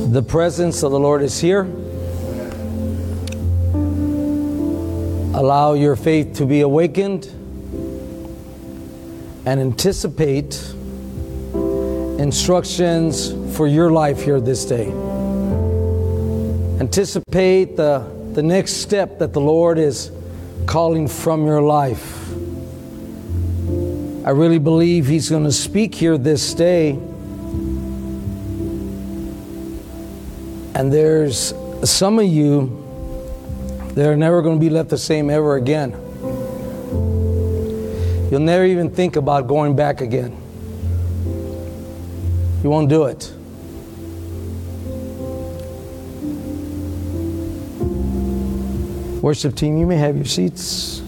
The presence of the Lord is here. Allow your faith to be awakened and anticipate instructions for your life here this day. Anticipate the next step that the Lord is calling from your life. I really believe He's going to speak here this day. And there's some of you that are never going to be left the same ever again. You'll never even think about going back again. You won't do it. Worship team, you may have your seats.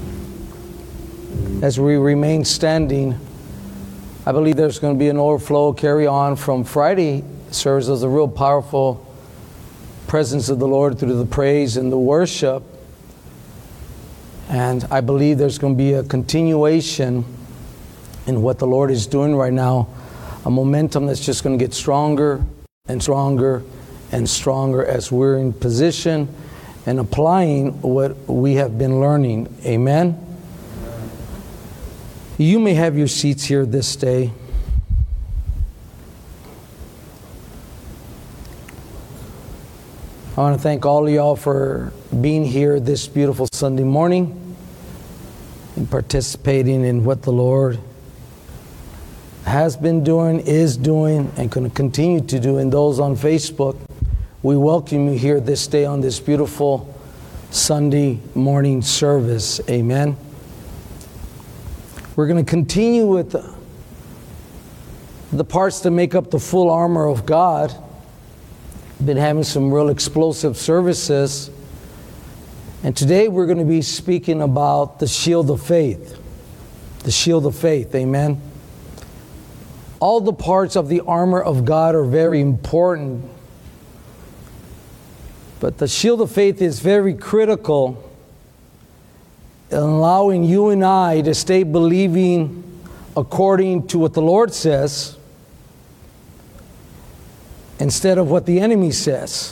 As we remain standing, I believe there's going to be an overflow carry on from Friday service. As a real powerful presence of the Lord through the praise and the worship. And I believe there's going to be a continuation in what the Lord is doing right now. A momentum that's just going to get stronger and stronger and stronger as we're in position and applying what we have been learning. Amen. You may have your seats here this day. I want to thank all of y'all for being here this beautiful Sunday morning and participating in what the Lord has been doing, is doing, and going to continue to do. And those on Facebook, we welcome you here this day on this beautiful Sunday morning service. Amen. We're going to continue with the parts that make up the full armor of God. Been having some real explosive services. And today we're going to be speaking about the shield of faith. The shield of faith, amen. All the parts of the armor of God are very important. But the shield of faith is very critical in allowing you and I to stay believing according to what the Lord says, instead of what the enemy says.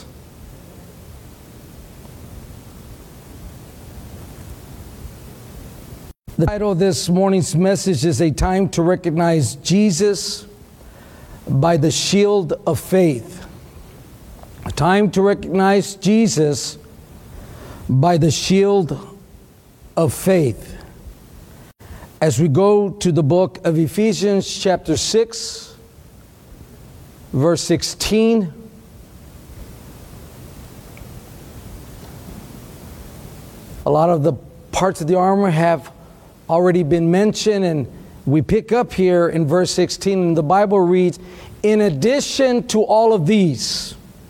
The title of this morning's message is A Time to Recognize Jesus by the Shield of Faith. A time to recognize Jesus by the shield of faith. As we go to the book of Ephesians chapter 6, verse 16. A lot of the parts of the armor have already been mentioned, and we pick up here in verse 16, and the Bible reads, in addition to all of these,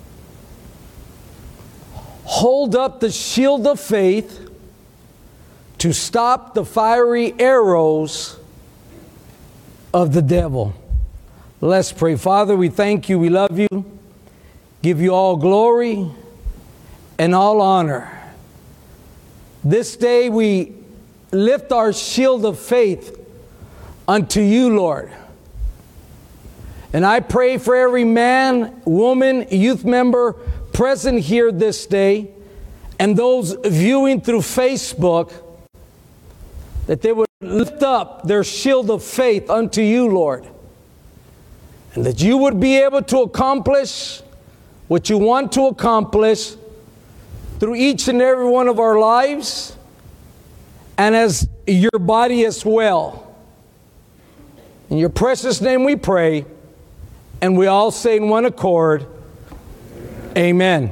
hold up the shield of faith to stop the fiery arrows of the devil. Let's pray. Father, we thank you, we love you, give you all glory and all honor. This day we lift our shield of faith unto you, Lord. And I pray for every man, woman, youth member present here this day, and those viewing through Facebook, that they would lift up their shield of faith unto you, Lord. And that you would be able to accomplish what you want to accomplish through each and every one of our lives, and as your body as well. In your precious name we pray, and we all say in one accord, Amen.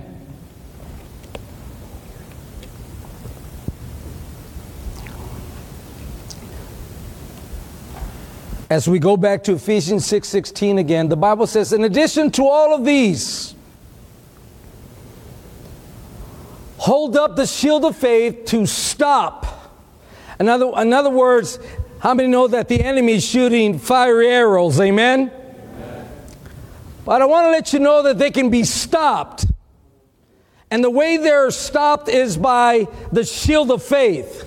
As we go back to Ephesians 6:16 again, the Bible says, in addition to all of these, hold up the shield of faith to stop. In other words, how many know that the enemy is shooting fiery arrows? Amen? Amen. But I want to let you know that they can be stopped. And the way they're stopped is by the shield of faith.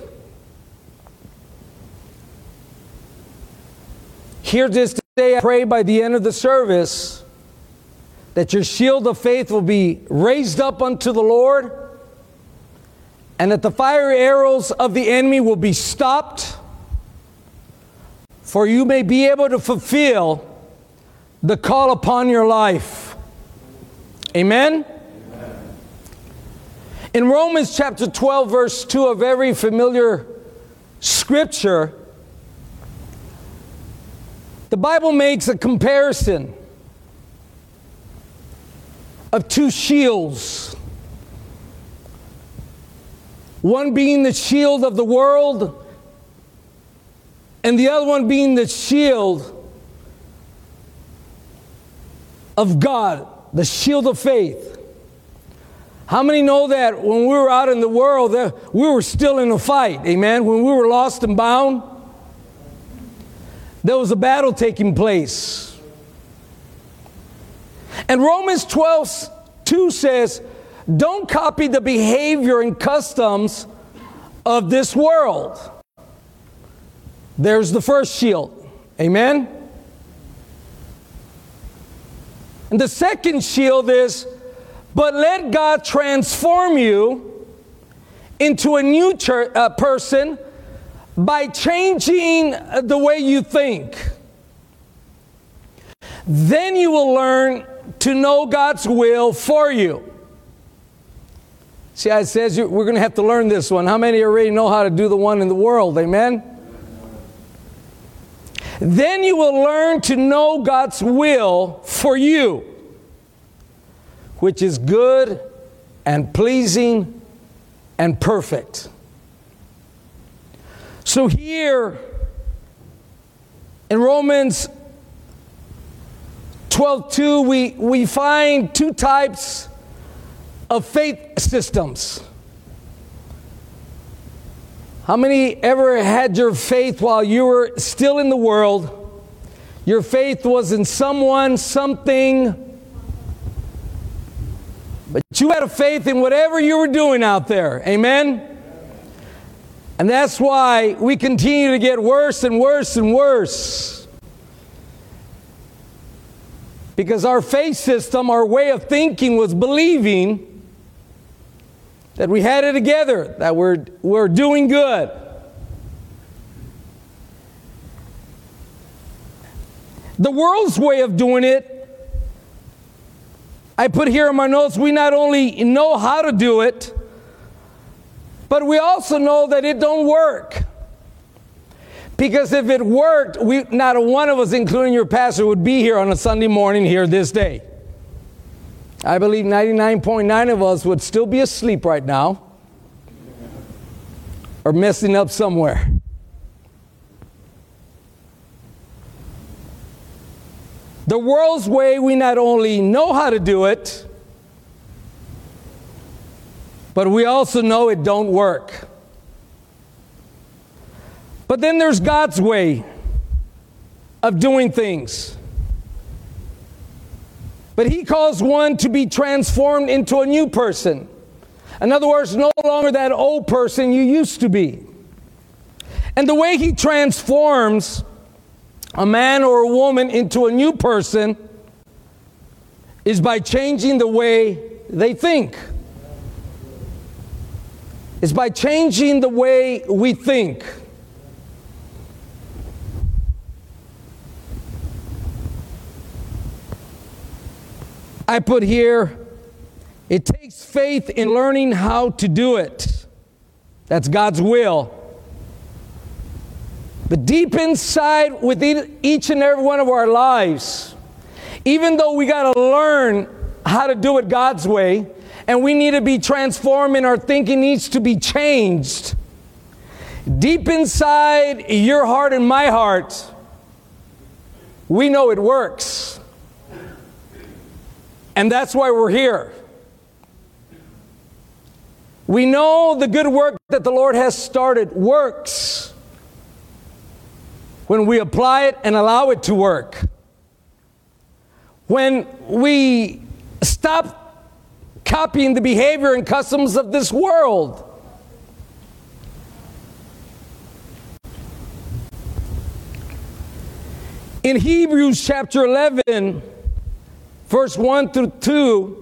Here this day, I pray by the end of the service that your shield of faith will be raised up unto the Lord, and that the fiery arrows of the enemy will be stopped, for you may be able to fulfill the call upon your life. Amen? In Romans chapter 12, verse 2, a very familiar scripture, the Bible makes a comparison of two shields. One being the shield of the world, and the other one being the shield of God, the shield of faith. How many know that when we were out in the world, we were still in a fight? Amen? When we were lost and bound, there was a battle taking place. And Romans 12:2 says, don't copy the behavior and customs of this world. There's the first shield. Amen? And the second shield is, but let God transform you into a new person by changing the way you think. Then you will learn to know God's will for you. See how it says we're going to have to learn this one. How many already know how to do the one in the world? Amen? Then you will learn to know God's will for you, which is good and pleasing and perfect. So here in Romans 12:2, we find two types of faith systems. How many ever had your faith while you were still in the world? Your faith was in someone, something, but you had a faith in whatever you were doing out there. Amen? And that's why we continue to get worse and worse and worse. Because our faith system, our way of thinking was believing that we had it together, that we're doing good. The world's way of doing it, I put here in my notes, we not only know how to do it, but we also know that it don't work. Because if it worked, not a one of us, including your pastor, would be here on a Sunday morning here this day. I believe 99.9 of us would still be asleep right now or messing up somewhere. The world's way, we not only know how to do it, but we also know it don't work. But then there's God's way of doing things. But He calls one to be transformed into a new person. In other words, no longer that old person you used to be. And the way He transforms a man or a woman into a new person is by changing the way they think. It's by changing the way we think. I put here, it takes faith in learning how to do it. That's God's will. But deep inside within each and every one of our lives, even though we got to learn how to do it God's way, and we need to be transformed and our thinking needs to be changed, deep inside your heart and my heart, we know it works. And that's why we're here. We know the good work that the Lord has started works when we apply it and allow it to work. When we stop copying the behavior and customs of this world. In Hebrews chapter 11, verse 1 through 2,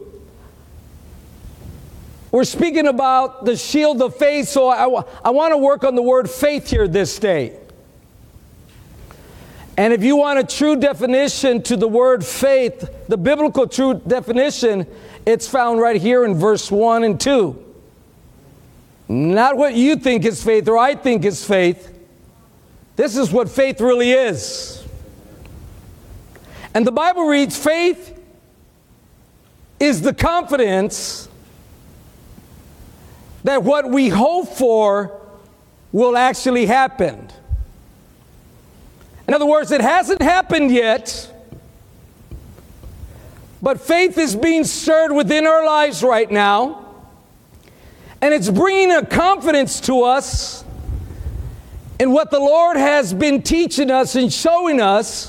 we're speaking about the shield of faith, so I want to work on the word faith here this day. And if you want a true definition to the word faith, the biblical true definition, it's found right here in verse 1 and 2. Not what you think is faith or I think is faith. This is what faith really is. And the Bible reads, faith is the confidence that what we hope for will actually happen. In other words, it hasn't happened yet, but faith is being stirred within our lives right now, and it's bringing a confidence to us in what the Lord has been teaching us and showing us,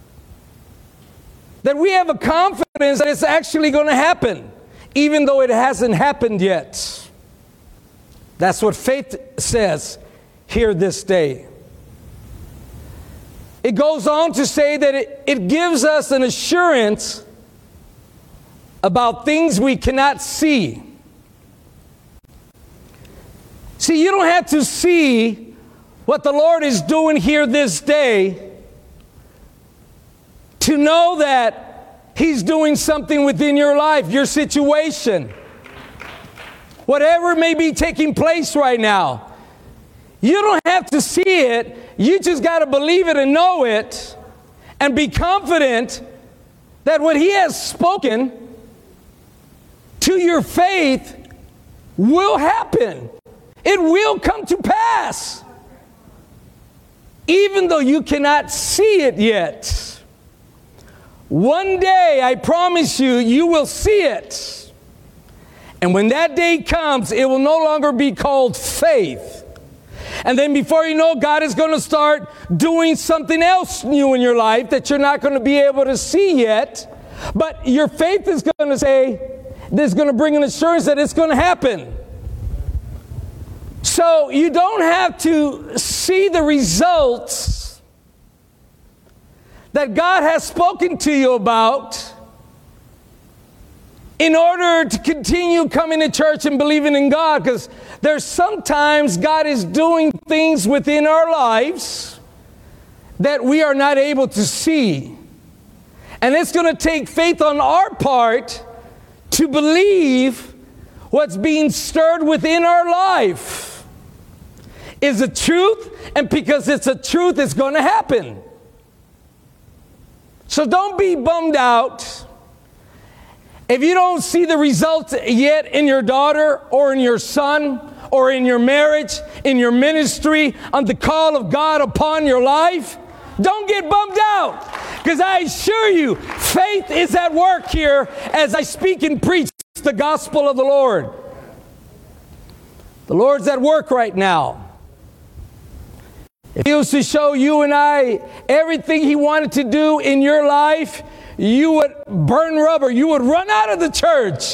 that we have a confidence that it's actually going to happen, even though it hasn't happened yet. That's what faith says here this day. It goes on to say that it gives us an assurance about things we cannot see. See, you don't have to see what the Lord is doing here this day to know that He's doing something within your life, your situation. Whatever may be taking place right now. You don't have to see it. You just got to believe it and know it and be confident that what He has spoken to your faith will happen. It will come to pass. Even though you cannot see it yet. One day, I promise you, you will see it. And when that day comes, it will no longer be called faith. And then before you know, God is going to start doing something else new in your life that you're not going to be able to see yet. But your faith is going to say, this is going to bring an assurance that it's going to happen. So you don't have to see the results that God has spoken to you about in order to continue coming to church and believing in God, because there's sometimes God is doing things within our lives that we are not able to see. And it's going to take faith on our part to believe what's being stirred within our life is a truth, and because it's a truth, it's going to happen. So don't be bummed out if you don't see the results yet in your daughter or in your son or in your marriage, in your ministry, on the call of God upon your life. Don't get bummed out, because I assure you, faith is at work here as I speak and preach the gospel of the Lord. The Lord's at work right now. If He was to show you and I everything He wanted to do in your life, you would burn rubber. You would run out of the church.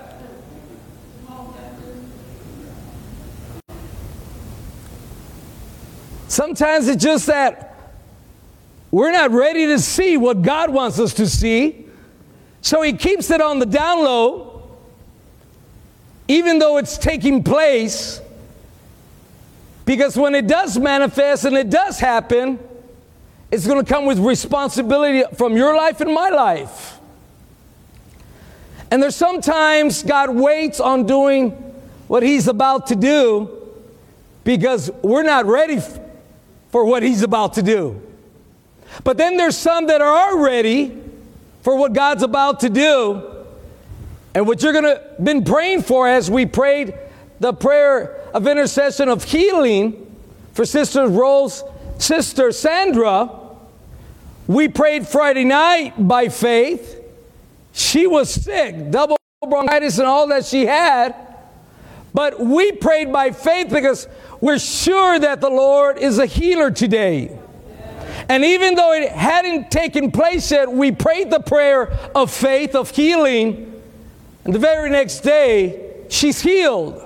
Sometimes it's just that we're not ready to see what God wants us to see. So He keeps it on the down low, even though it's taking place. Because when it does manifest and it does happen, it's going to come with responsibility from your life and my life. And there's sometimes God waits on doing what He's about to do because we're not ready for what He's about to do. But then there's some that are ready for what God's about to do. And what you're going to been praying for as we prayed the prayer of intercession of healing for Sister Rose, Sister Sandra, we prayed Friday night by faith. She was sick, double bronchitis and all that she had. But we prayed by faith because we're sure that the Lord is a healer today. And even though it hadn't taken place yet, we prayed the prayer of faith, of healing. And the very next day, she's healed.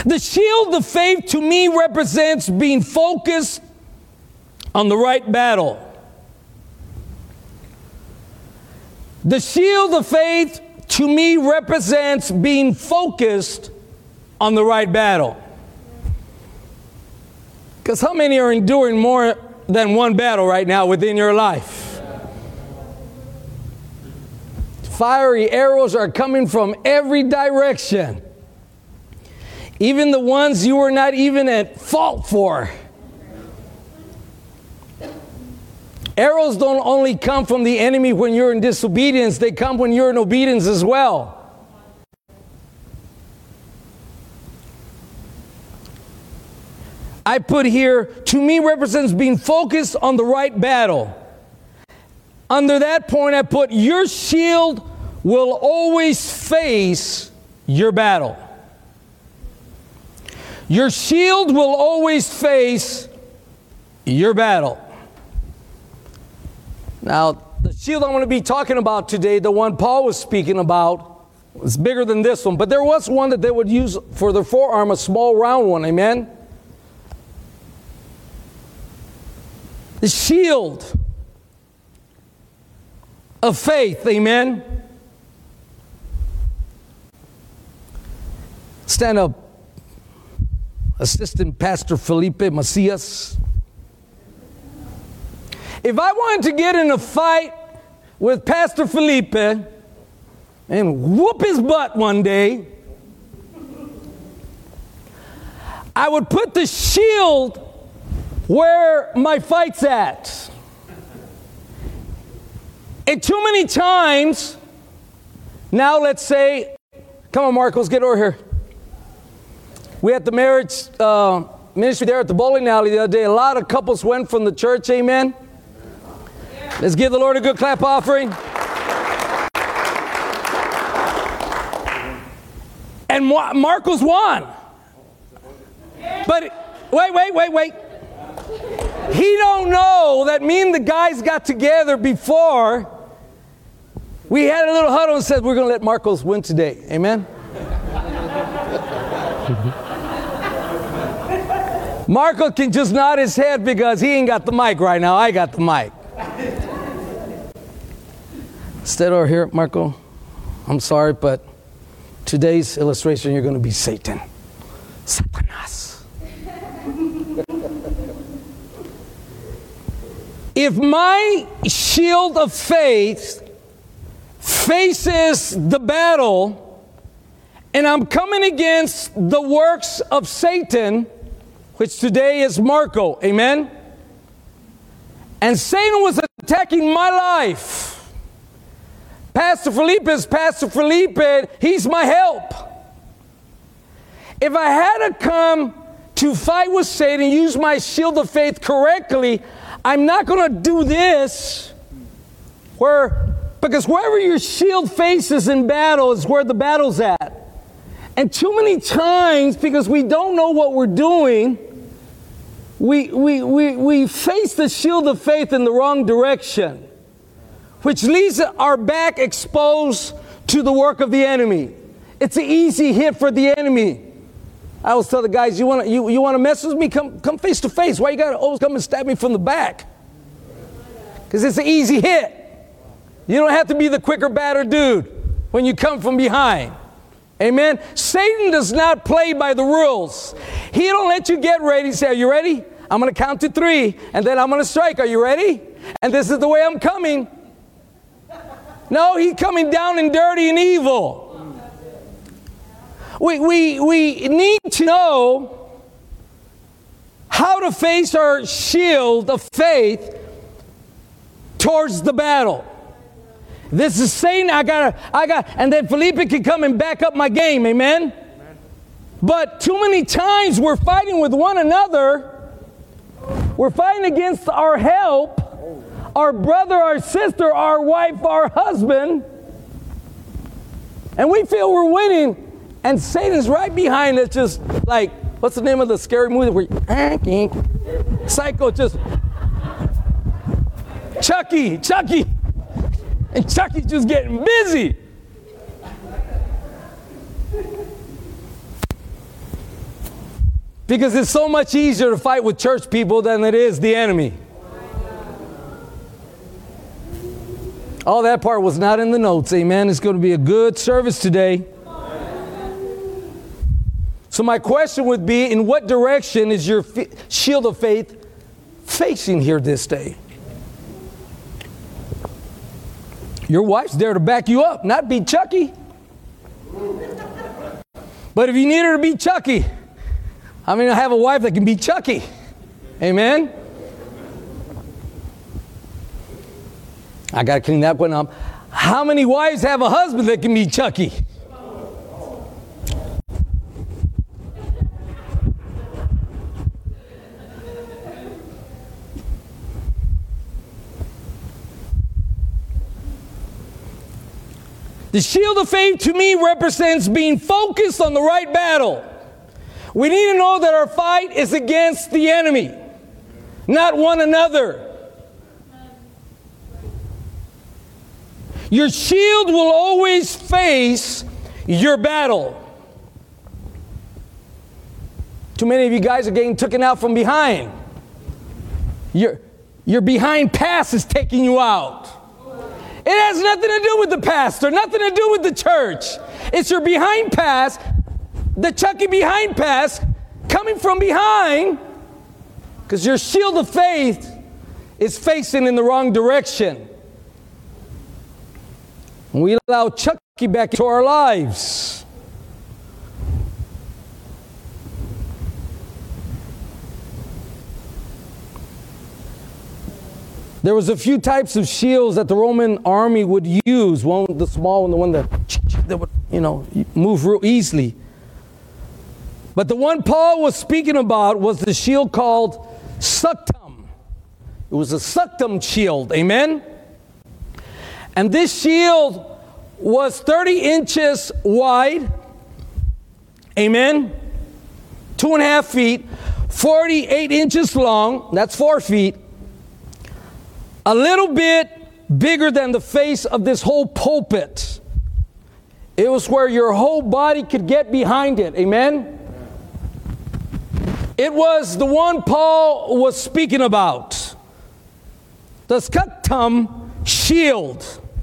The shield of faith to me represents being focused on the right battle. The shield of faith to me represents being focused on the right battle. Because how many are enduring more than one battle right now within your life? Fiery arrows are coming from every direction. Even the ones you were not even at fault for. Arrows don't only come from the enemy when you're in disobedience, they come when you're in obedience as well. I put here, to me represents being focused on the right battle. Under that point, I put, your shield will always face your battle. Your shield will always face your battle. Now, the shield I'm going to be talking about today, the one Paul was speaking about, is bigger than this one. But there was one that they would use for their forearm, a small round one, amen? The shield of faith, amen? Stand up, Assistant Pastor Felipe Macias. If I wanted to get in a fight with Pastor Felipe and whoop his butt one day, I would put the shield where my fight's at. And too many times, now let's say, come on Marcos, get over here. We had the marriage ministry there at the bowling alley the other day. A lot of couples went from the church, amen? Let's give the Lord a good clap offering. And Marcos won. But wait. He don't know that me and the guys got together before. We had a little huddle and said, we're going to let Marcos win today. Amen? Marcos can just nod his head because he ain't got the mic right now. I got the mic. Instead over here, Marco, I'm sorry, but today's illustration, you're going to be Satan. Satanas. If my shield of faith faces the battle and I'm coming against the works of Satan, which today is Marco, amen? And Satan was attacking my life. Pastor Felipe is Pastor Felipe. He's my help. If I had to come to fight with Satan, use my shield of faith correctly, I'm not going to do this because wherever your shield faces in battle is where the battle's at. And too many times, because we don't know what we're doing, we face the shield of faith in the wrong direction, which leaves our back exposed to the work of the enemy. It's an easy hit for the enemy. I always tell the guys, you want to mess with me? Come face to face. Why you got to always come and stab me from the back? Because it's an easy hit. You don't have to be the quicker, badder dude when you come from behind. Amen? Satan does not play by the rules. He don't let you get ready. Say, are you ready? I'm going to count to 3, and then I'm going to strike. Are you ready? And this is the way I'm coming. No, he's coming down and dirty and evil. We need to know how to face our shield of faith towards the battle. This is Satan. I got, and then Felipe can come and back up my game. Amen? But too many times we're fighting with one another. We're fighting against our help, our brother, our sister, our wife, our husband. And we feel we're winning. And Satan's right behind us, just like, what's the name of the scary movie where Psycho, just Chucky. And Chucky's just getting busy. Because it's so much easier to fight with church people than it is the enemy. All that part was not in the notes. Amen. It's going to be a good service today. So my question would be, in what direction is your shield of faith facing here this day? Your wife's there to back you up, not be Chucky. But if you need her to be Chucky, I have a wife that can be Chucky. Amen? I got to clean that one up. How many wives have a husband that can be Chucky? The shield of faith to me represents being focused on the right battle. We need to know that our fight is against the enemy, not one another. Your shield will always face your battle. Too many of you guys are getting taken out from behind. Your behind pass is taking you out. It has nothing to do with the pastor, nothing to do with the church. It's your behind pass, the Chucky behind pass, coming from behind, because your shield of faith is facing in the wrong direction. And we allow Chucky back into our lives. There was a few types of shields that the Roman army would use. One, the small one, the one that would, move real easily. But the one Paul was speaking about was the shield called Suctum. It was a Suctum shield. Amen? And this shield was 30 inches wide. Amen? 2.5 feet. 48 inches long. That's 4 feet. A little bit bigger than the face of this whole pulpit. It was where your whole body could get behind it. Amen? It was the one Paul was speaking about. The Suctum shield.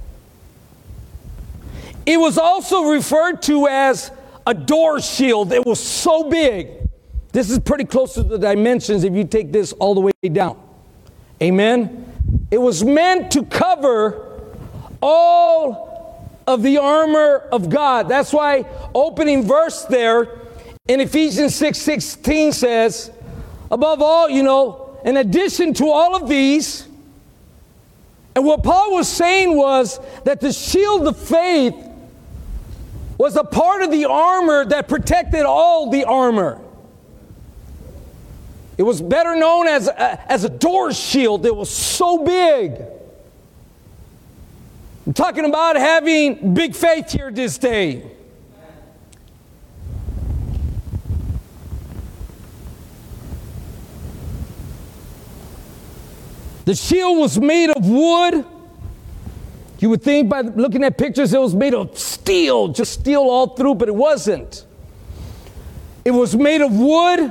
It was also referred to as a door shield. It was so big. This is pretty close to the dimensions if you take this all the way down. Amen? It was meant to cover all of the armor of God. That's why opening verse there in Ephesians 6:16 says, above all, in addition to all of these, and what Paul was saying was that the shield of faith was a part of the armor that protected all the armor. It was better known as a door shield. It was so big. I'm talking about having big faith here this day. The shield was made of wood. You would think by looking at pictures it was made of steel, just steel all through, but it wasn't. It was made of wood,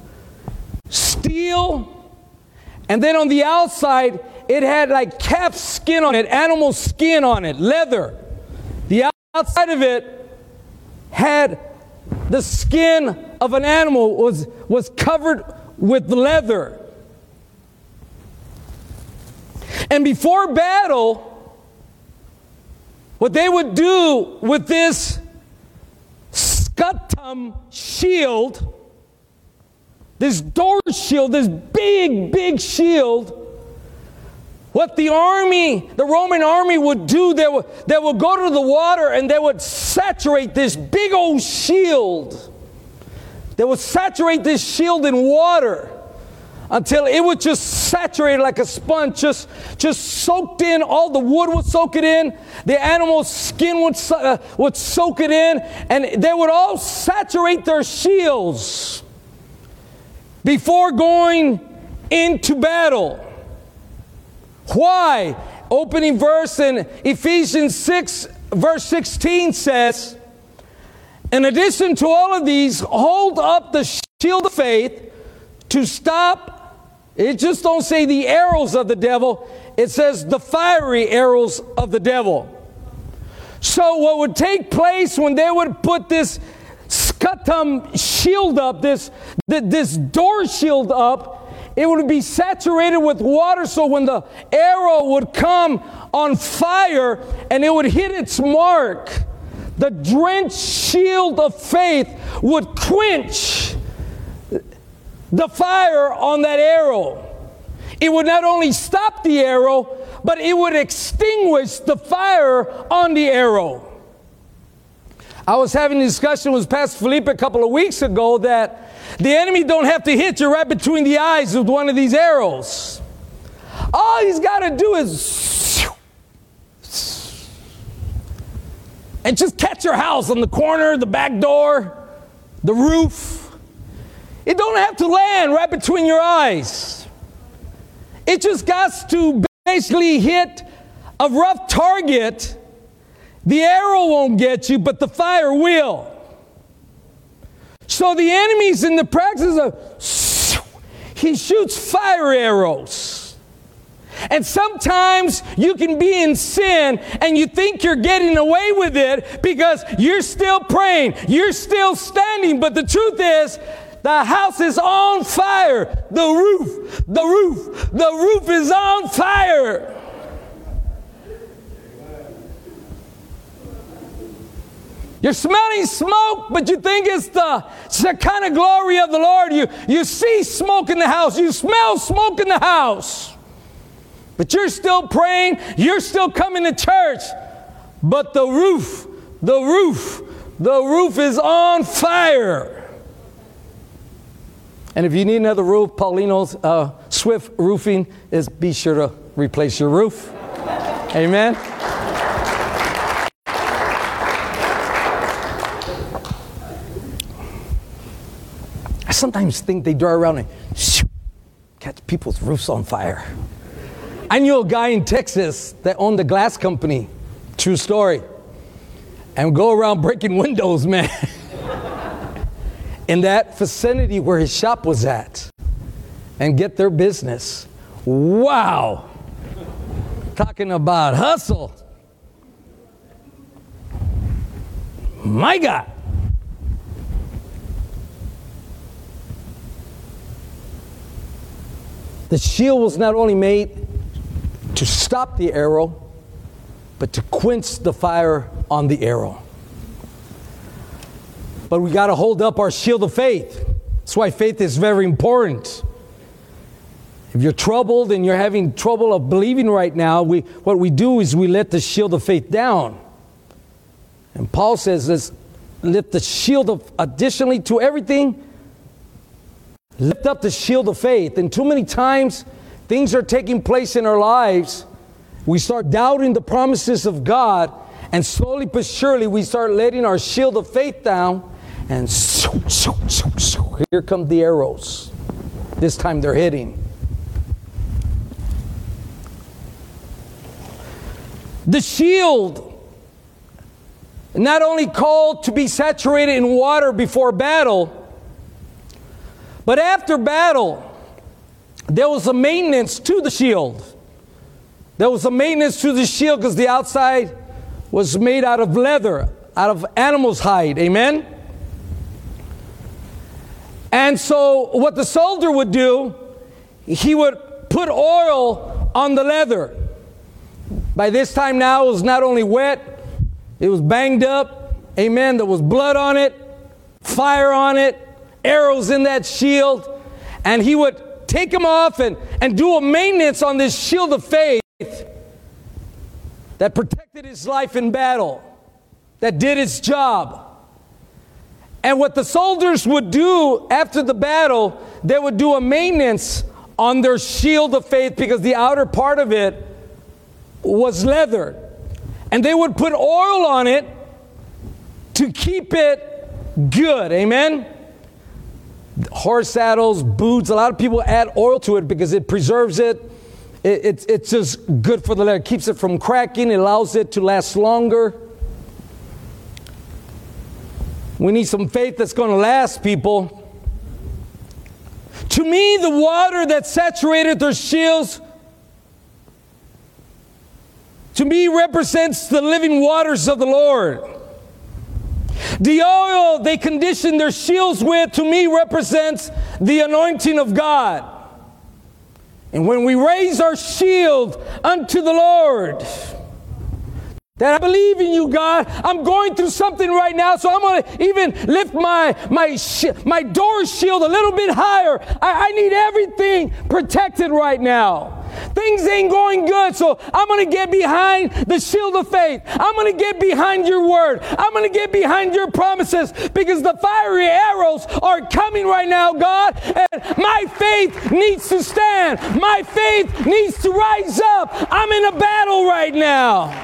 steel, and then on the outside it had like calf skin on it, animal skin on it, leather. The outside of it had the skin of an animal, was covered with leather. And before battle, what they would do with this Suctum shield, this door shield, this big, big shield, what the Roman army would do, they would go to the water and they would saturate this big old shield. They would saturate this shield in water until it would just saturate like a sponge, just soaked in. All the wood would soak it in. The animal's skin would soak it in. And they would all saturate their shields before going into battle. Why? Opening verse in Ephesians 6, verse 16 says, in addition to all of these, hold up the shield of faith to stop, it just don't say the arrows of the devil, it says the fiery arrows of the devil. So what would take place when they would put this scutum shield up, this door shield up, it would be saturated with water, so when the arrow would come on fire and it would hit its mark, the drenched shield of faith would quench the fire on that arrow. It would not only stop the arrow, but it would extinguish the fire on the arrow. I was having a discussion with Pastor Felipe a couple of weeks ago that the enemy don't have to hit you right between the eyes with one of these arrows. All he's got to do is and just catch your house on the corner, the back door, the roof. It don't have to land right between your eyes. It just got to basically hit a rough target. The arrow won't get you, but the fire will. So the enemy's in the practice of, he shoots fire arrows. And sometimes you can be in sin and you think you're getting away with it because you're still praying, you're still standing, but the truth is, the house is on fire. The roof is on fire. You're smelling smoke, but you think it's the Shekinah glory of the Lord. You see smoke in the house. You smell smoke in the house. But you're still praying. You're still coming to church. But the roof is on fire. And if you need another roof, Paulino's Swift Roofing is be sure to replace your roof. Amen. I sometimes think they drive around and catch people's roofs on fire. I knew a guy in Texas that owned a glass company. True story. And go around breaking windows, man. In that vicinity where his shop was at. And get their business. Wow. Talking about hustle. My God. The shield was not only made to stop the arrow, but to quench the fire on the arrow. But we got to hold up our shield of faith. That's why faith is very important. If you're troubled and you're having trouble of believing right now, what we do is we let the shield of faith down. And Paul says, let's lift the shield of, additionally to everything, lift up the shield of faith. And too many times, things are taking place in our lives. We start doubting the promises of God, and slowly but surely we start letting our shield of faith down, and here come the arrows. This time they're hitting. The shield, not only called to be saturated in water before battle, but after battle, there was a maintenance to the shield. There was a maintenance to the shield because the outside was made out of leather, out of animal's hide. Amen? And so what the soldier would do, he would put oil on the leather. By this time now, it was not only wet, it was banged up. Amen? There was blood on it, fire on it, arrows in that shield. And he would take them off and do a maintenance on this shield of faith that protected his life in battle, that did its job. And what the soldiers would do after the battle, they would do a maintenance on their shield of faith because the outer part of it was leather. And they would put oil on it to keep it good. Amen? Horse saddles, boots, a lot of people add oil to it because it preserves it. It's just good for the leather. It keeps it from cracking. It allows it to last longer. We need some faith that's going to last, people. To me, the water that saturated their shields, to me, represents the living waters of the Lord. The oil they conditioned their shields with, to me, represents the anointing of God. And when we raise our shield unto the Lord, that I believe in you, God. I'm going through something right now, so I'm going to even lift my door shield a little bit higher. I need everything protected right now. Things ain't going good, so I'm going to get behind the shield of faith. I'm going to get behind your word. I'm going to get behind your promises, because the fiery arrows are coming right now, God, and my faith needs to stand. My faith needs to rise up. I'm in a battle right now.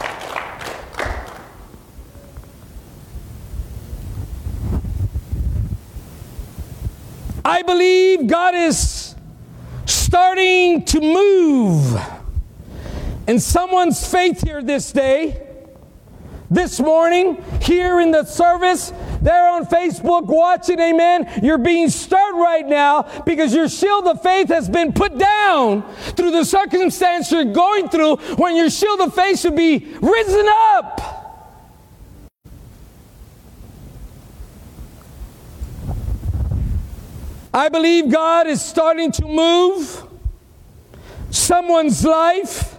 I believe God is starting to move in someone's faith here this day, this morning, here in the service. They're on Facebook watching, amen. You're being stirred right now because your shield of faith has been put down through the circumstance you're going through, when your shield of faith should be risen up. I believe God is starting to move someone's life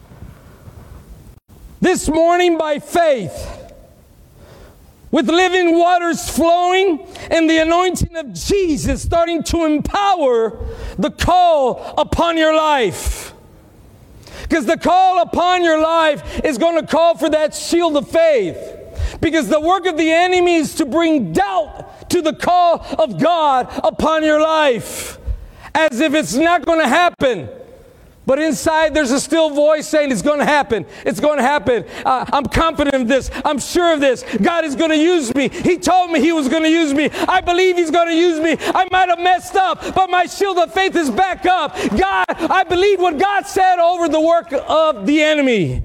this morning by faith, with living waters flowing and the anointing of Jesus starting to empower the call upon your life. Because the call upon your life is going to call for that shield of faith. Because the work of the enemy is to bring doubt to the call of God upon your life, as if it's not going to happen. But inside there's a still voice saying it's going to happen. It's going to happen. I'm confident of this. I'm sure of this. God is going to use me. He told me He was going to use me. I believe He's going to use me. I might have messed up, but my shield of faith is back up. God, I believe what God said over the work of the enemy.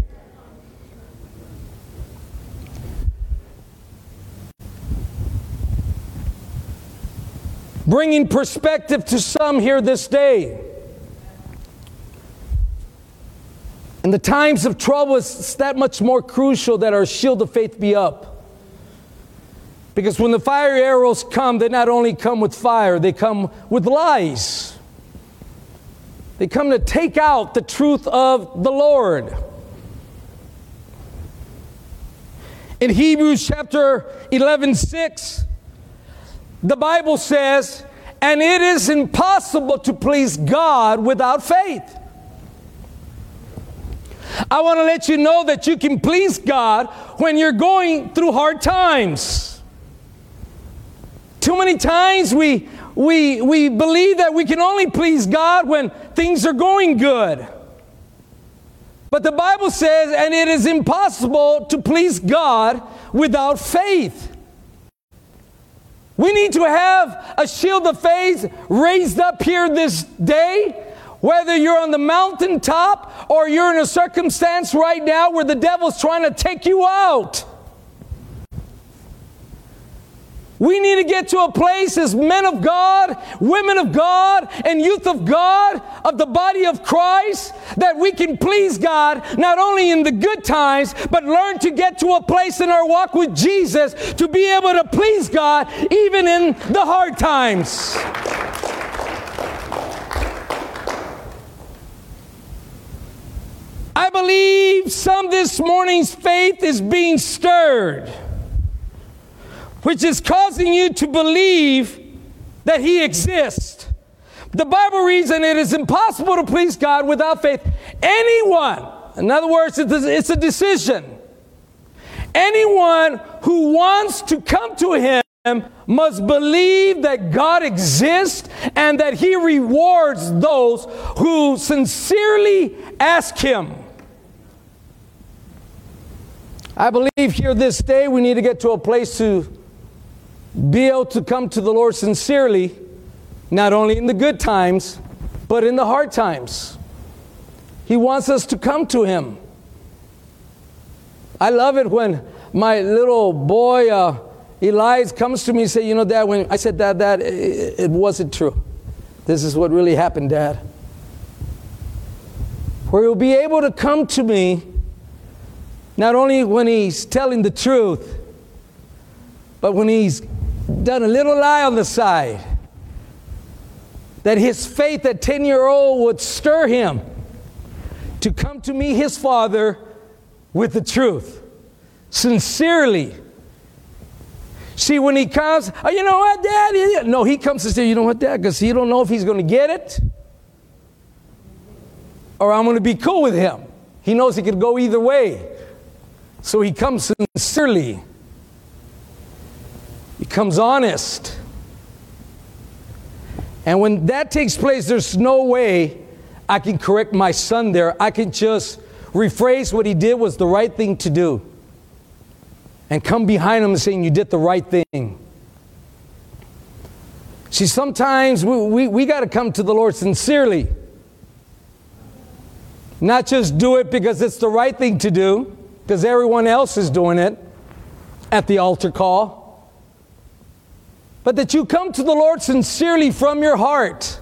Bringing perspective to some here this day. In the times of trouble, it's that much more crucial that our shield of faith be up. Because when the fiery arrows come, they not only come with fire, they come with lies. They come to take out the truth of the Lord. In Hebrews chapter 11:6, the Bible says, and it is impossible to please God without faith. I want to let you know that you can please God when you're going through hard times. Too many times we believe that we can only please God when things are going good. But the Bible says, and it is impossible to please God without faith. We need to have a shield of faith raised up here this day, whether you're on the mountaintop or you're in a circumstance right now where the devil's trying to take you out. We need to get to a place as men of God, women of God, and youth of God, of the body of Christ, that we can please God not only in the good times, but learn to get to a place in our walk with Jesus to be able to please God even in the hard times. I believe some this morning's faith is being stirred, which is causing you to believe that He exists. The Bible reads, and it is impossible to please God without faith. Anyone, in other words, it's a decision. Anyone who wants to come to Him must believe that God exists and that He rewards those who sincerely ask Him. I believe here this day we need to get to a place to be able to come to the Lord sincerely, not only in the good times, but in the hard times. He wants us to come to Him. I love it when my little boy, Elias, comes to me and says, you know, Dad, when I said that, it wasn't true. This is what really happened, Dad. Where he'll be able to come to me, not only when he's telling the truth, but when he's done a little lie on the side, that his faith at 10-year-old would stir him to come to me, his father, with the truth, sincerely. See, when he comes, oh, you know what, Dad? No, he comes to say, you know what, Dad? Because he don't know if he's going to get it or I'm going to be cool with him. He knows he could go either way. So he comes sincerely. He comes honest. And when that takes place, there's no way I can correct my son there. I can just rephrase what he did was the right thing to do. And come behind him and saying, you did the right thing. See, sometimes we got to come to the Lord sincerely. Not just do it because it's the right thing to do, because everyone else is doing it at the altar call. But that you come to the Lord sincerely from your heart.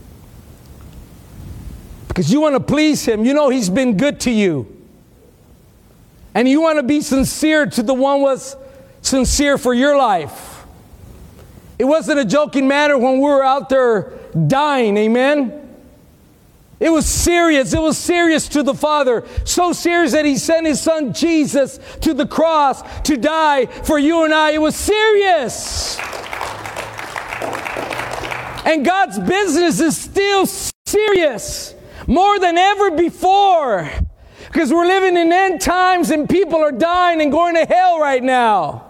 Because you want to please Him. You know He's been good to you. And you want to be sincere to the one who was sincere for your life. It wasn't a joking matter when we were out there dying, amen? It was serious. It was serious to the Father. So serious that He sent His Son Jesus to the cross to die for you and I. It was serious. And God's business is still serious. More than ever before. Because we're living in end times and people are dying and going to hell right now.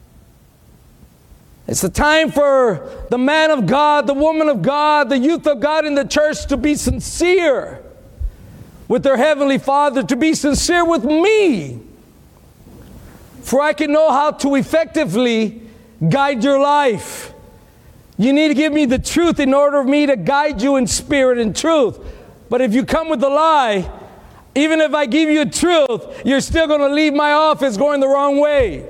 It's the time for the man of God, the woman of God, the youth of God in the church to be sincere with their Heavenly Father, to be sincere with me. For I can know how to effectively guide your life. You need to give me the truth in order for me to guide you in spirit and truth. But if you come with a lie, even if I give you truth, you're still going to leave my office going the wrong way.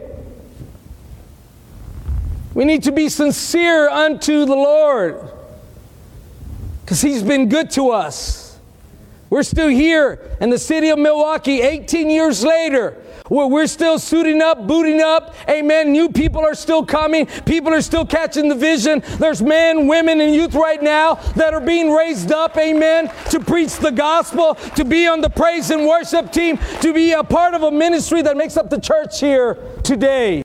We need to be sincere unto the Lord because He's been good to us. We're still here in the city of Milwaukee 18 years later. We're still suiting up, booting up. Amen. New people are still coming. People are still catching the vision. There's men, women, and youth right now that are being raised up, amen, to preach the gospel, to be on the praise and worship team, to be a part of a ministry that makes up the church here today.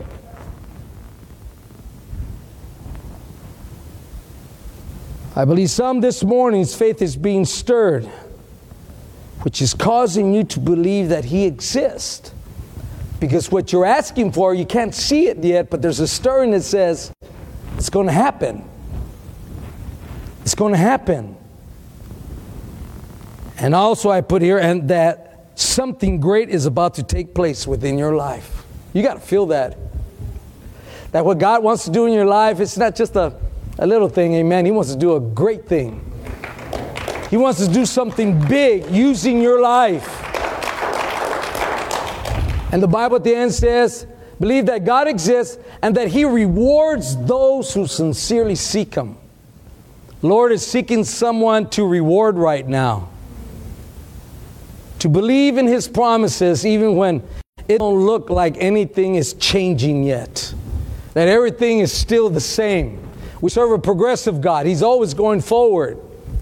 I believe some this morning's faith is being stirred, which is causing you to believe that He exists. Because what you're asking for, you can't see it yet, but there's a stirring that says, it's going to happen. It's going to happen. And also I put here, and that something great is about to take place within your life. You got to feel that. That what God wants to do in your life, it's not just a little thing, amen. He wants to do a great thing. He wants to do something big using your life. And the Bible at the end says, believe that God exists and that He rewards those who sincerely seek Him. Lord is seeking someone to reward right now. To believe in His promises even when it don't look like anything is changing yet. That everything is still the same. We serve a progressive God. He's always going forward.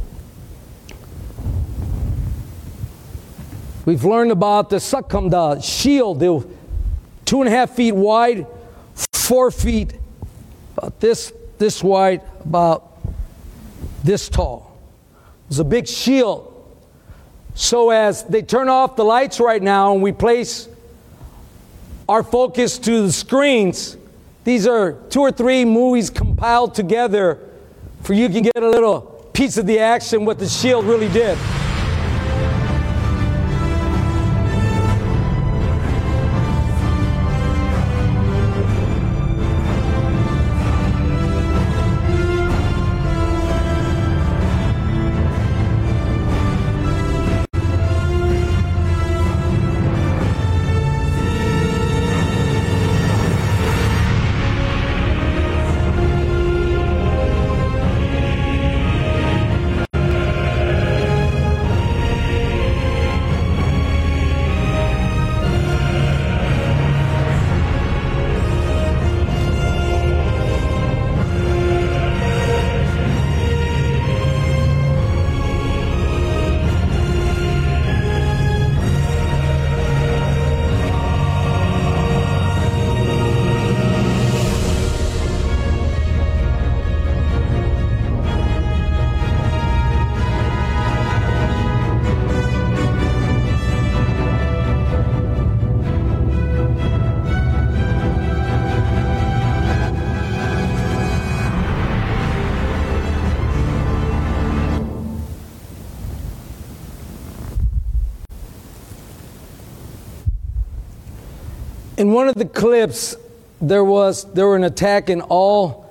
We've learned about the Sukkam, the shield, 2.5 feet wide, 4 feet, about this wide, about this tall. It's a big shield. So as they turn off the lights right now and we place our focus to the screens, these are 2 or 3 movies compiled together for you can get a little piece of the action what the shield really did. In one of the clips, there were an attack, and all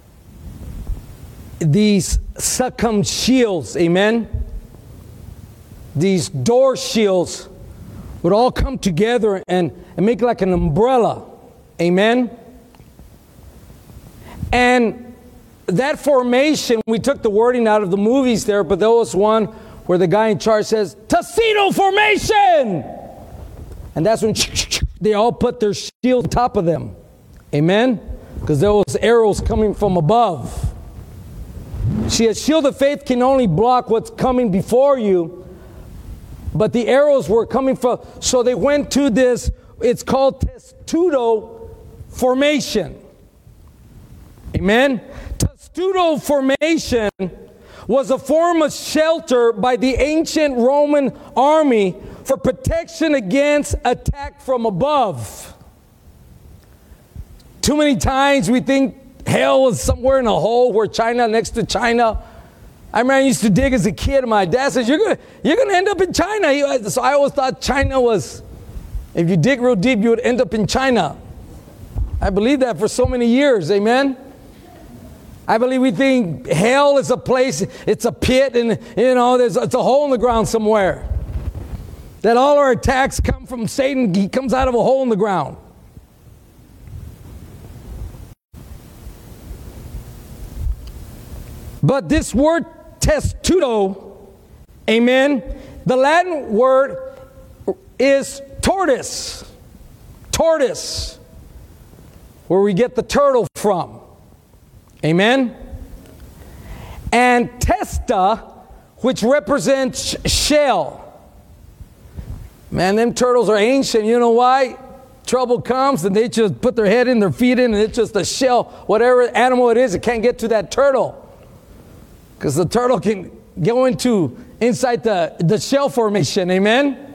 these circum shields, amen? These door shields would all come together and make like an umbrella, amen? And that formation, we took the wording out of the movies there, but there was one where the guy in charge says, Tuxedo formation! And that's when they all put their shield on top of them. Amen? Because there was arrows coming from above. See, a shield of faith can only block what's coming before you, but the arrows were coming from, so they went to this, it's called testudo formation. Amen? Testudo formation was a form of shelter by the ancient Roman army for protection against attack from above. Too many times we think hell was somewhere in a hole where China, next to China. I remember I used to dig as a kid, and my dad says, you're gonna end up in China. So I always thought China was, if you dig real deep, you would end up in China. I believed that for so many years, amen? I believe we think hell is a place, it's a pit, and it's a hole in the ground somewhere. That all our attacks come from Satan. He comes out of a hole in the ground. But this word testudo, amen, the Latin word is tortoise. Tortoise, where we get the turtle from. Amen? And testa, which represents shell. Man, them turtles are ancient. You know why? Trouble comes and they just put their head in, their feet in, and it's just a shell. Whatever animal it is, it can't get to that turtle. Because the turtle can go inside the shell formation. Amen?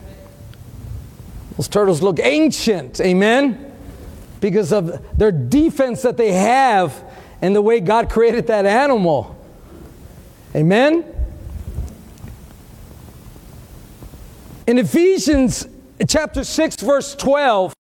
Those turtles look ancient. Amen? Because of their defense that they have and the way God created that animal. Amen? In Ephesians chapter 6, verse 12,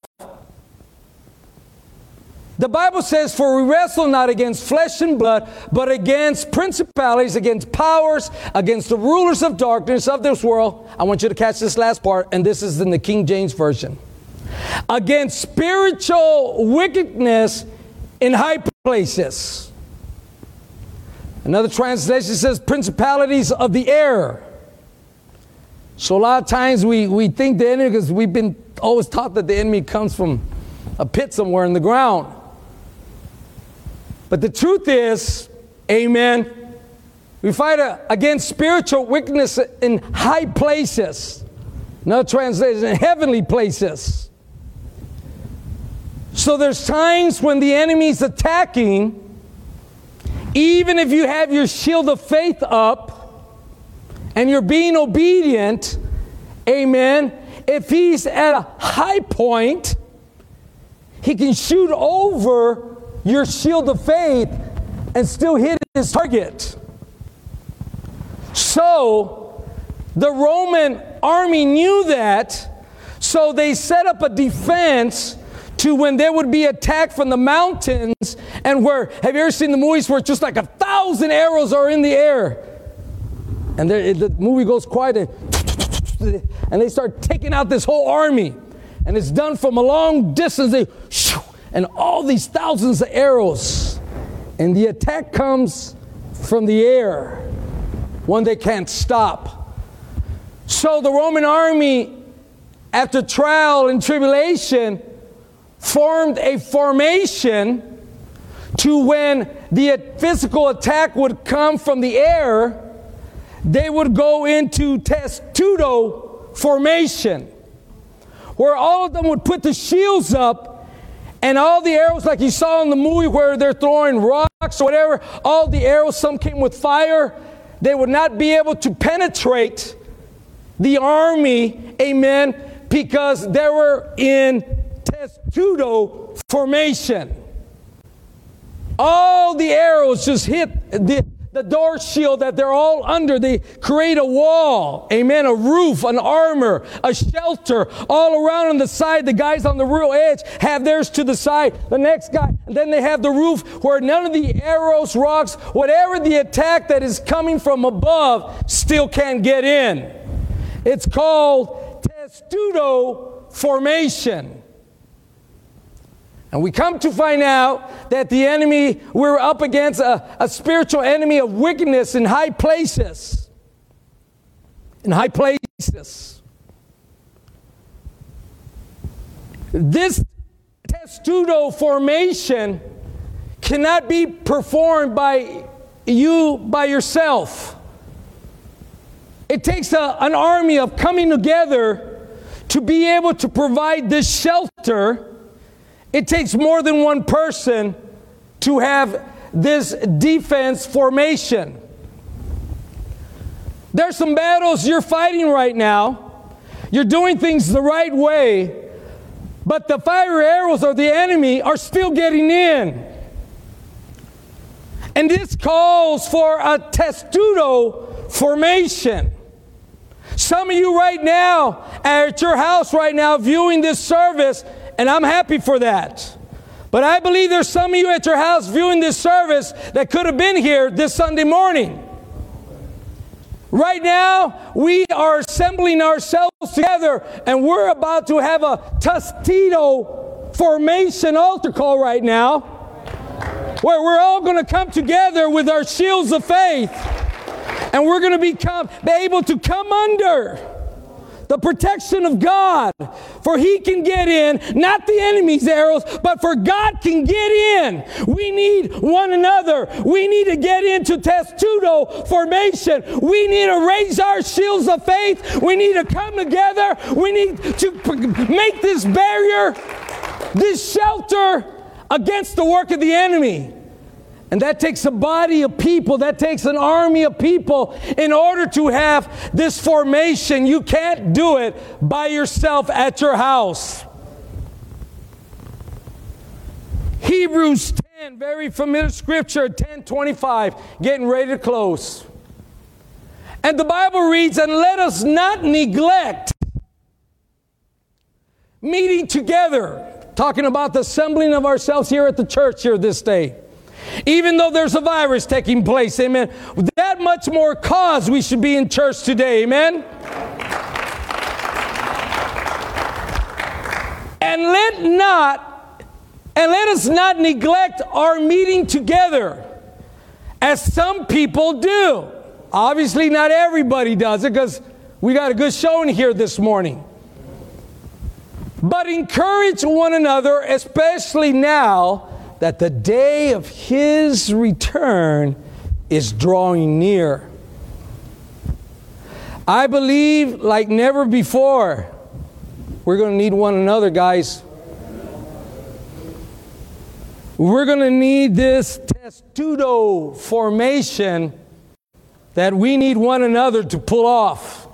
the Bible says, for we wrestle not against flesh and blood, but against principalities, against powers, against the rulers of darkness of this world. I want you to catch this last part, and this is in the King James Version. Against spiritual wickedness in high places. Another translation says principalities of the air. So a lot of times we think the enemy, because we've been always taught that the enemy comes from a pit somewhere in the ground. But the truth is, amen, we fight against spiritual wickedness in high places. Another translation, in heavenly places. So there's times when the enemy's attacking, even if you have your shield of faith up and you're being obedient, amen, if he's at a high point, he can shoot over your shield of faith and still hit his target. So the Roman army knew that, so they set up a defense to when there would be attack from the mountains, and where, have you ever seen the movies where it's just like 1,000 arrows are in the air? And the movie goes quiet, and they start taking out this whole army. And it's done from a long distance, and all these thousands of arrows. And the attack comes from the air, one they can't stop. So the Roman army, after trial and tribulation, formed a formation to when the physical attack would come from the air, they would go into testudo formation, where all of them would put the shields up, and all the arrows, like you saw in the movie where they're throwing rocks or whatever, all the arrows, some came with fire, they would not be able to penetrate the army, amen, because they were in testudo formation. All the arrows just hit the door shield that they're all under. They create a wall, amen, a roof, an armor, a shelter all around on the side. The guys on the real edge have theirs to the side. The next guy, and then they have the roof where none of the arrows, rocks, whatever the attack that is coming from above still can't get in. It's called testudo formation. And we come to find out that the enemy, we're up against a spiritual enemy of wickedness in high places. In high places. This testudo formation cannot be performed by you by yourself. It takes an army of coming together to be able to provide this shelter. It takes more than one person to have this defense formation. There's some battles you're fighting right now. You're doing things the right way, but the fiery arrows of the enemy are still getting in. And this calls for a testudo formation. Some of you right now, at your house right now, viewing this service, and I'm happy for that. But I believe there's some of you at your house viewing this service that could have been here this Sunday morning. Right now, we are assembling ourselves together, and we're about to have a testudo formation altar call right now, where we're all going to come together with our shields of faith, and we're going to be able to come under the protection of God, for He can get in, not the enemy's arrows, but for God can get in. We need one another. We need to get into testudo formation. We need to raise our shields of faith. We need to come together. We need to make this barrier, this shelter against the work of the enemy. And that takes a body of people, that takes an army of people in order to have this formation. You can't do it by yourself at your house. Hebrews 10, very familiar scripture, 10:25, getting ready to close. And the Bible reads, and let us not neglect meeting together, talking about the assembling of ourselves here at the church here this day. Even though there's a virus taking place, amen, that much more cause we should be in church today, amen? And let us not neglect our meeting together, as some people do. Obviously, not everybody does it, because we got a good showing here this morning. But encourage one another, especially now that the day of His return is drawing near. I believe like never before, we're going to need one another, guys. We're going to need this testudo formation that we need one another to pull off,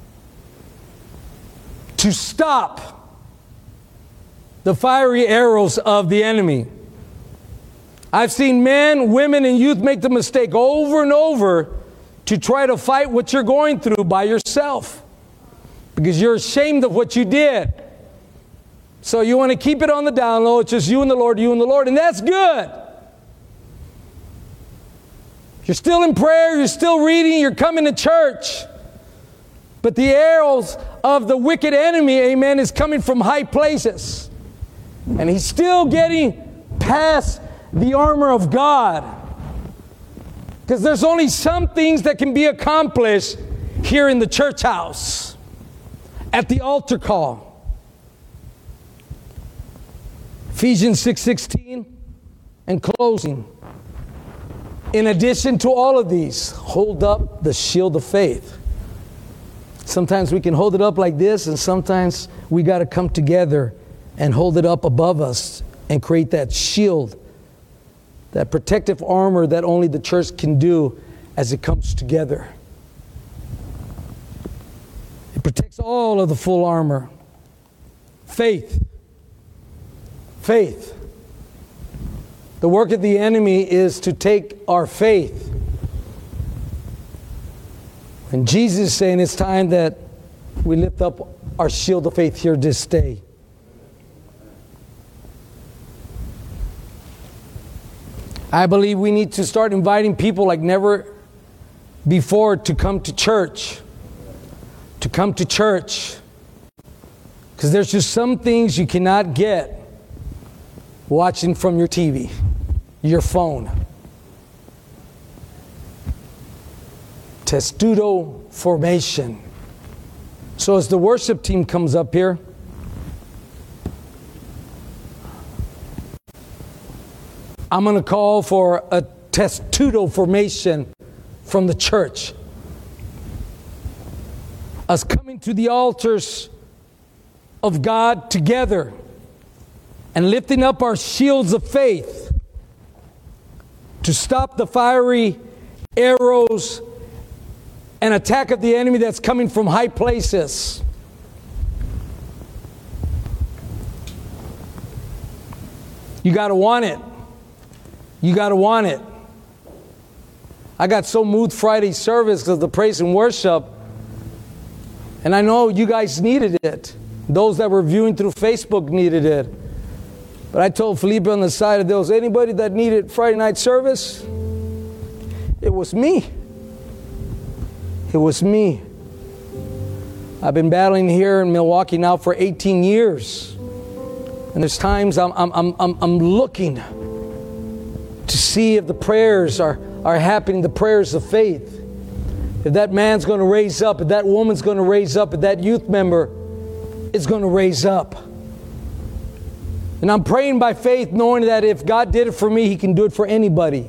to stop the fiery arrows of the enemy. I've seen men, women, and youth make the mistake over and over to try to fight what you're going through by yourself, because you're ashamed of what you did. So you want to keep it on the down low. It's just you and the Lord, and that's good. You're still in prayer, you're still reading, you're coming to church. But the arrows of the wicked enemy, amen, is coming from high places. And he's still getting past the armor of God. Because there's only some things that can be accomplished here in the church house, at the altar call. Ephesians 6:16, and closing. In addition to all of these, hold up the shield of faith. Sometimes we can hold it up like this, and sometimes we got to come together and hold it up above us and create that shield, that protective armor that only the church can do as it comes together. It protects all of the full armor. Faith. Faith. The work of the enemy is to take our faith And Jesus is saying it's time that we lift up our shield of faith here this day. I believe we need to start inviting people like never before to come to church. To come to church. Because there's just some things you cannot get watching from your TV, your phone. Testudo formation. So as the worship team comes up here, I'm going to call for a testudo formation from the church. Us coming to the altars of God together and lifting up our shields of faith to stop the fiery arrows and attack of the enemy that's coming from high places. You got to want it. You got to want it. I got so moved Friday service because of the praise and worship. And I know you guys needed it. Those that were viewing through Facebook needed it. But I told Felipe on the side, if there was anybody that needed Friday night service, it was me. It was me. I've been battling here in Milwaukee now for 18 years. And there's times I'm looking to see if the prayers are happening, the prayers of faith. If that man's going to raise up, if that woman's going to raise up, if that youth member is going to raise up. And I'm praying by faith, knowing that if God did it for me, He can do it for anybody.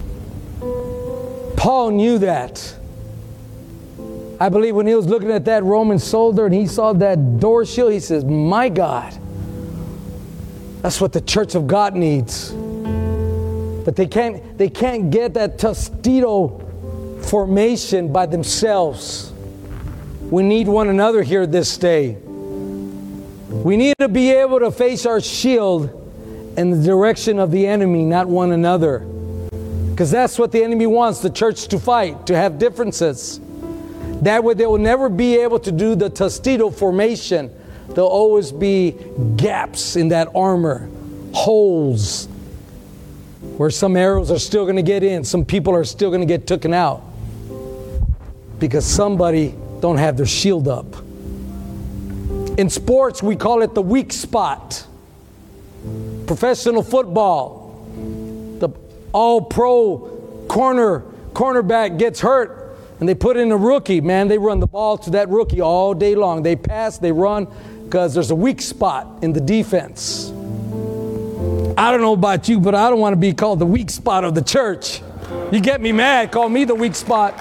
Paul knew that. I believe when he was looking at that Roman soldier and he saw that door shield, he says, my God, that's what the church of God needs. But they can't get that testudo formation by themselves. We need one another here this day. We need to be able to face our shield in the direction of the enemy, not one another. Because that's what the enemy wants, the church to fight, to have differences. That way they will never be able to do the testudo formation. There'll always be gaps in that armor, holes, where some arrows are still going to get in, some people are still going to get taken out because somebody don't have their shield up. In sports, we call it the weak spot. Professional football, the all-pro cornerback gets hurt, and they put in a rookie. Man, they run the ball to that rookie all day long. They pass, they run, because there's a weak spot in the defense. I don't know about you, but I don't want to be called the weak spot of the church. You get me mad, call me the weak spot.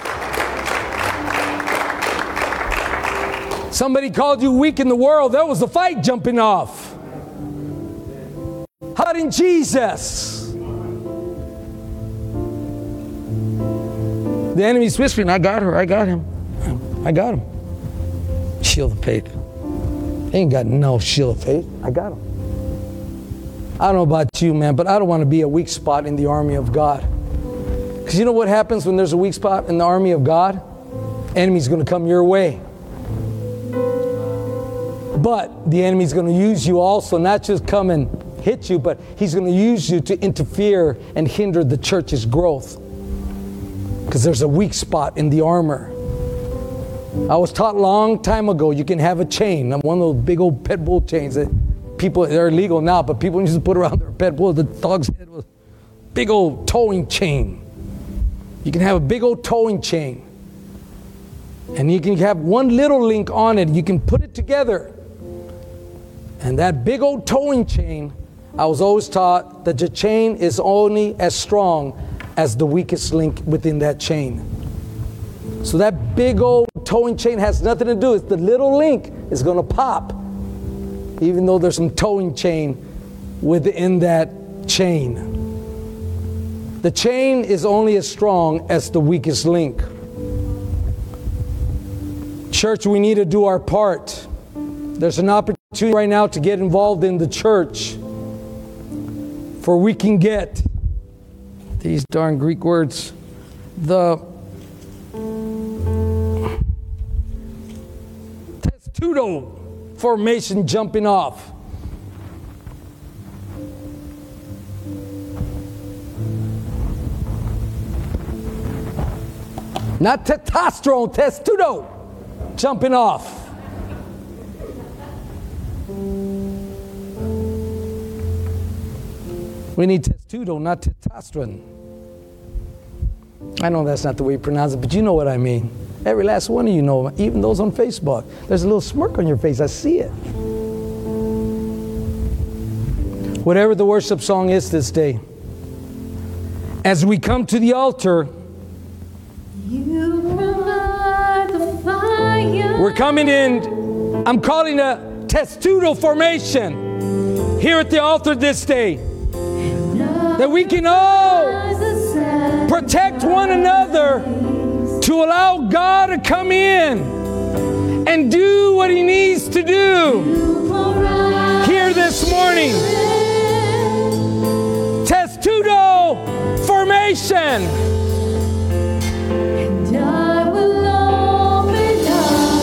Somebody called you weak in the world, there was a fight jumping off. How did Jesus? The enemy's whispering, I got her, I got him. I got him. Shield of faith. They ain't got no shield of faith. I got him. I don't know about you, man, but I don't want to be a weak spot in the army of God. Because you know what happens when there's a weak spot in the army of God? Enemy's going to come your way. But the enemy's going to use you also, not just come and hit you, but he's going to use you to interfere and hinder the church's growth. Because there's a weak spot in the armor. I was taught a long time ago, you can have a chain, one of those big old pit bull chains that people, they're illegal now, but people used to put around their pit bull. The dog's head was big old towing chain. You can have a big old towing chain. And you can have one little link on it. You can put it together. And that big old towing chain, I was always taught that the chain is only as strong as the weakest link within that chain. So that big old towing chain has nothing to do. It's the little link is going to pop, even though there's some towing chain within that chain. The chain is only as strong as the weakest link. Church, we need to do our part. There's an opportunity right now to get involved in the church, for we can get these darn Greek words, the testudo formation jumping off. Not testosterone, testudo jumping off. We need testudo, not testosterone. I know that's not the way you pronounce it, but you know what I mean. Every last one of you know, even those on Facebook. There's a little smirk on your face. I see it. Whatever the worship song is this day, as we come to the altar, you provide the fire. We're coming in, I'm calling a testudo formation here at the altar this day, that we can all protect one another to allow God to come in and do what He needs to do here this morning. Testudo formation. And I will open up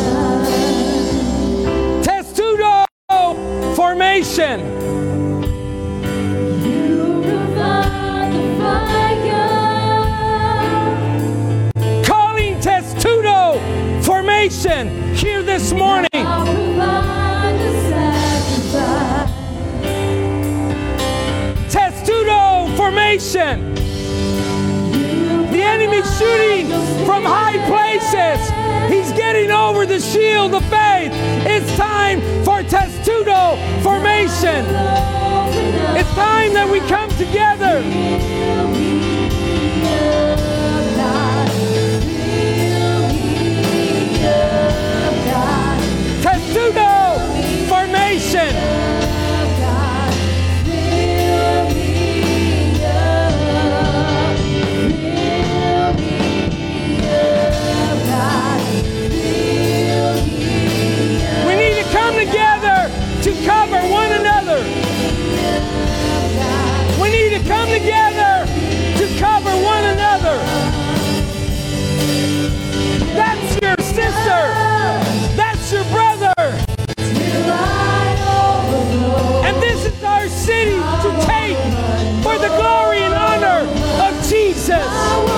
the sun. Testudo formation. You provide the fire. Calling testudo formation here this morning. I'll provide the sacrifice. Testudo formation. The enemy's shooting from high places. He's getting over the shield of faith. It's time for testudo formation. It's time that we come together. Testudo formation. We need to come together to cover one another. We need to come together to cover one another. That's your sister. That's your brother. And this is our city to take for the glory and honor of Jesus.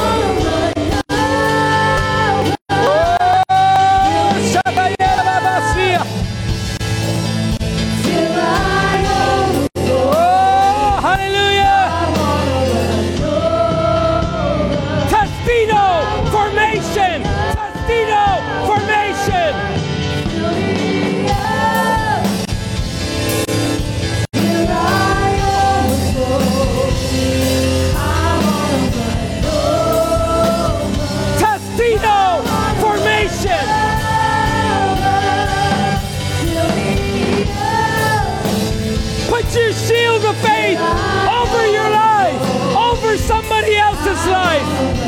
Your shield of faith over your life, over somebody else's life.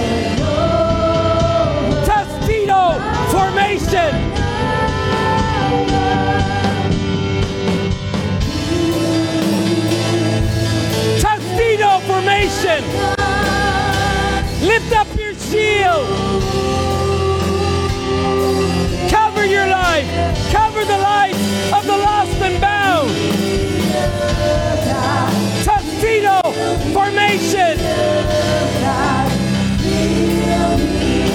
Testudo formation. Testudo formation. Lift up your shield. Cover your life. Cover the life of the lost and bound. Testudo formation.